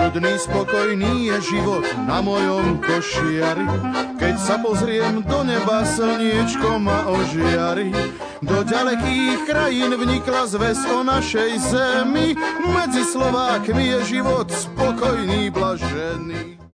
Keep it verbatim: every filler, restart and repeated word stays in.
kľudný, spokojný je život na mojom košiari. Keď sa pozriem do neba, slniečko ma ožiari. Do ďalekých krajín vnikla zväz o našej zemi. Medzi Slovákmi je život spokojný, blažený.